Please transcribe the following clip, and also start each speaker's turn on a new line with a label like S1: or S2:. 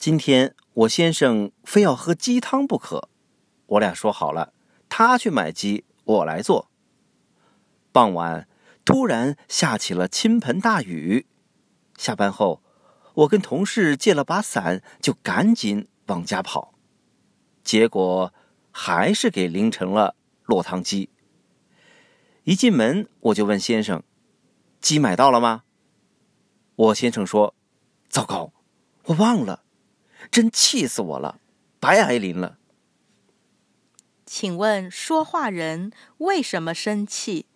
S1: 今天我先生非要喝鸡汤不可，我俩说好了，他去买鸡，我来做。傍晚突然下起了倾盆大雨，下班后我跟同事借了把伞，就赶紧往家跑，结果还是给淋成了落汤鸡。一进门我就问先生，鸡买到了吗？我先生说，糟糕，我忘了，真气死我了，白挨淋了。
S2: 请问说话人为什么生气？